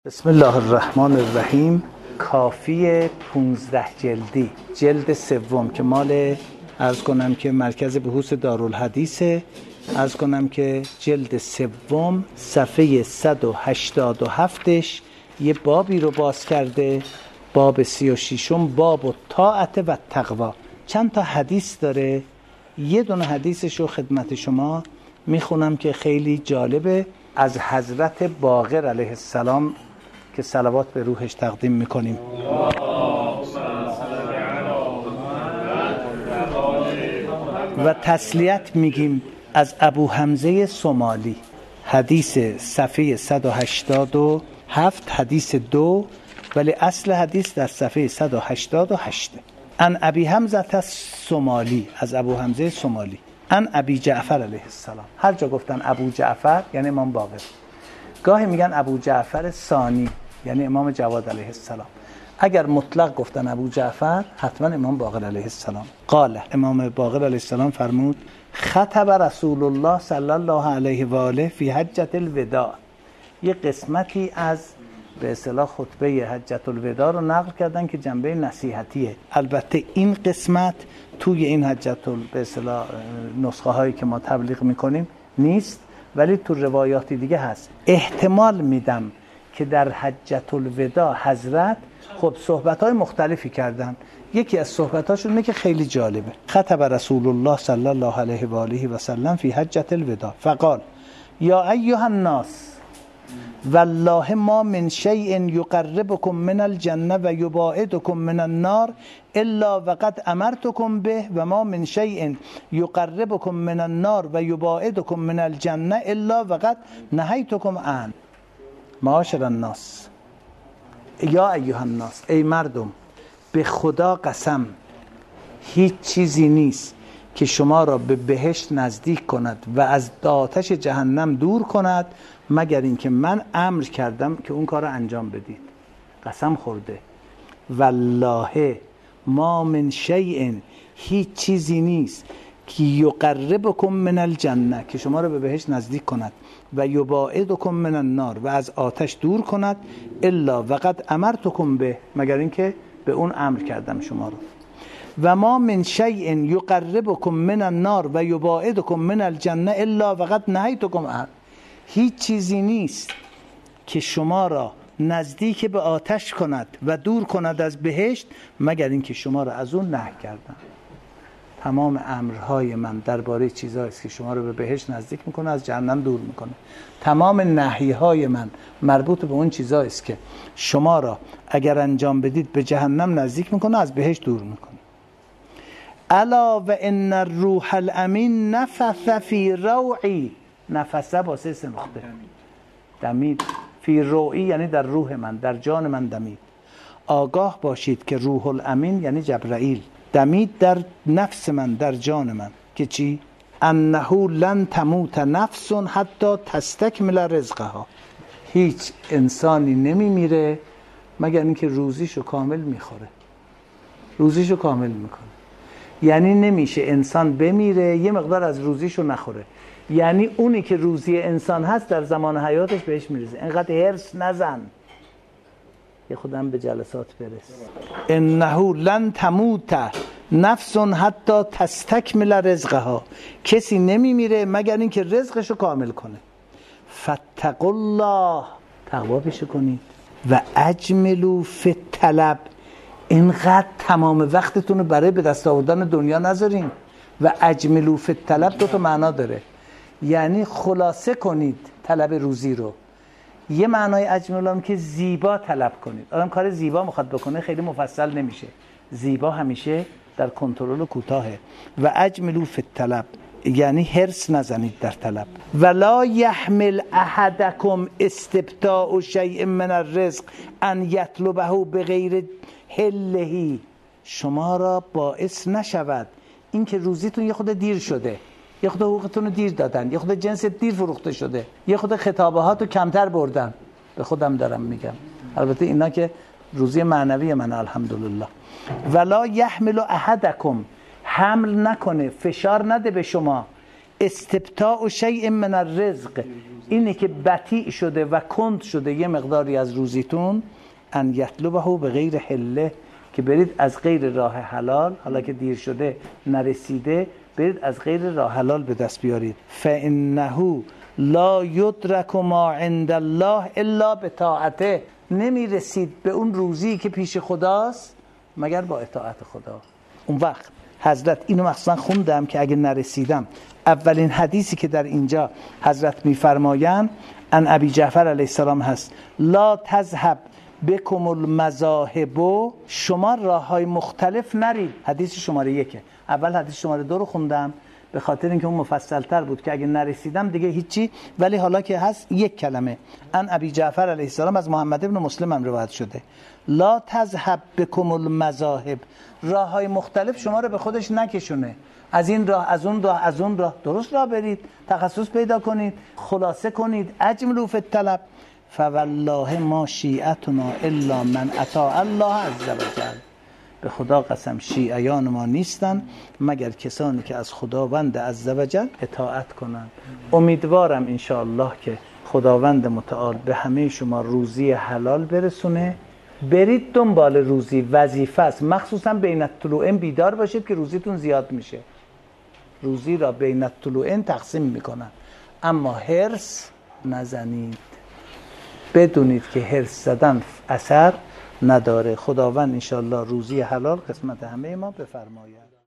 بسم الله الرحمن الرحیم. کافی 15 جلدی، جلد سوم که مال عرض کنم که مرکز بحوث دارالحدیثه. عرض کنم که جلد سوم صفحه 187ش یه بابی رو باز کرده، باب 36، باب الطاعة و التقوا. چند تا حدیث داره، یه دونه حدیثش رو خدمت شما میخونم که خیلی جالبه، از حضرت باقر علیه السلام که صلوات به روحش تقدیم میکنیم. و تسلیت میگیم از ابو حمزه سومالی. حدیث صفحه 187 حدیث 2، ولی اصل حدیث در صفحه 188. ان ابی حمزه السومالی، از ابو حمزه سومالی. ان ابی جعفر علیه السلام. هر جا گفتن ابو جعفر یعنی امام باقر، گاهی میگن ابو جعفر ثانی یعنی امام جواد علیه السلام. اگر مطلق گفتن ابو جعفر حتما امام باقر علیه السلام. قال، امام باقر علیه السلام فرمود: خطب رسول الله صلی الله علیه و آله فی حجة الوداع. یه قسمتی از به اصطلاح خطبه حجة الوداع رو نقل کردن که جنبه نصیحتیه. البته این قسمت توی این حجة به اصطلاح نسخه هایی که ما تبلیغ میکنیم نیست، ولی تو روایاتی دیگه هست. احتمال میدم که در حجة الوداع حضرت خب صحبت‌های مختلفی کردن. یکی از صحبت‌هاشون اینه که خیلی جالبه. خطب رسول الله صلی الله علیه و آله و سلم فی حجة الوداع فقال: یا ایها الناس والله ما من شیء یقربکم من الجنه و یباعدکم من النار الا وقد امرتکم به و ما من شیء یقربکم من النار و یباعدکم من الجنه الا وقد نهیتکم عنه. معاشر الناس، یا ایها الناس، ای مردم، به خدا قسم هیچ چیزی نیست که شما را به بهشت نزدیک کند و از آتش جهنم دور کند مگر اینکه من امر کردم که اون کار را انجام بدید. قسم خورده. والله ما من شیء، هیچ چیزی نیست که یقربکم من الجنه، که شما را به بهشت نزدیک کند، و یباعدکم من النار، و از آتش دور کند، الا وقد امرتکم به، مگر اینکه به اون امر کردم شما رو. و ما من شیء یقربکم من النار و یباعدکم من الجنه الا وقد نهیتکم عنه. هیچ چیزی نیست که شما را نزدیک به آتش کند و دور کند از بهشت مگر اینکه شما را از اون نهی کردم. تمام امرهای من درباره چیزهایی است که شما رو به بهشت نزدیک میکنه، از جهنم دور میکنه. تمام نهیهای من مربوط به اون چیزهایی است که شما را اگر انجام بدید به جهنم نزدیک میکنه، از بهشت دور میکنه. الا و ان الروح الامین نفث فی روعی. نفثه با 3 نقطه. دمید. فی روعی یعنی در روح من، در جان من دمید. آگاه باشید که روح الامین یعنی جبرائیل دمید در نفس من، در جان من، که چی؟ انه لن تموت نفس حتی تستکمل رزقها. هیچ انسانی نمیمیره مگر اینکه روزیشو کامل میخوره، روزیشو کامل میکنه. یعنی نمیشه انسان بمیره یه مقدار از روزیشو نخوره. یعنی اونی که روزی انسان هست در زمان حیاتش بهش میرسه. اینقدر هرس نزن، یه خودم به جلسات برس. انه لن تموت نفس حتی تستکمل رزقها. کسی نمیمیره مگر اینکه رزقشو کامل کنه. فاتقوا الله، تقوا پیشه کنید. و اجملوا فی الطلب، اینقدر تمام وقتتون رو برای به دست آوردن دنیا نذارین. و اجملوا فی الطلب 2 تا معنا داره، یعنی خلاصه کنید طلب روزی رو. یه معنای اجمل که زیبا طلب کنید. آدم کار زیبا میخواد بکنه خیلی مفصل نمیشه. زیبا همیشه در کنترل و کوتاهه. و اجملوا فی الطلب یعنی هرس نزنید در طلب. ولا یحمل احدکم استبطاء شیء من الرزق ان یطلبه بغیر حله. شما را باعث نشود اینکه روزیتون یه خود دیر شده، یه خود حقوقتون رو دیر دادن، یه خود جنس دیر فروخته شده، یه خود خطابهات رو کمتر بردن. به خودم دارم میگم، البته اینا که روزی معنوی من الحمدلله. ولا یحمل احدکم، حمل نکنه، فشار نده به شما، استبطاء شیء من الرزق، اینه که بطیء شده و کند شده یه مقداری از روزیتون، ان یطلبه به غیر حله، که برید از غیر راه حلال، حالا که دیر شده نرسیده، برید از غیر راه حلال به دست بیارید. فانه لا یدرک ما عند الله الا بطاعته، نمیرسید به اون روزی که پیش خداست مگر با اطاعت خدا. اون وقت حضرت اینو مخصوصا خوندم که اگه نرسیدم، اولین حدیثی که در اینجا حضرت میفرمایند ان ابی جعفر علیه السلام هست، لا تذهب بکم المذاهب، شما راههای مختلف نرید. حدیث شماره 1، اول حدیث شماره 2 رو خوندم به خاطر اینکه اون مفصل تر بود که اگه نرسیدم دیگه هیچی، ولی حالا که هست یک کلمه. ان ابی جعفر علیه السلام از محمد ابن مسلم هم روایت شده، لا تذهب بکم المذاهب، راههای مختلف شما رو به خودش نکشونه، از این راه از اون راه از اون راه، درست راه برید، تخصص پیدا کنید، خلاصه کنید، اجملوا فی الطلب. فوالله ما شیعتنا الا من اطاع الله عز وجل، به خدا قسم شیعیان ما نیستن مگر کسانی که از خداوند عز وجل اطاعت کنند. امیدوارم انشاءالله که خداوند متعال به همه شما روزی حلال برسونه. برید دنبال روزی، وظیفه است، مخصوصا بین الطلوعین بیدار باشید که روزیتون زیاد میشه. روزی را بین الطلوعین تقسیم میکنن، اما حرص نزنید، بدونید که حرص زدن اثر نداره. خداوند انشاءالله روزی حلال قسمت همه ما بفرماید.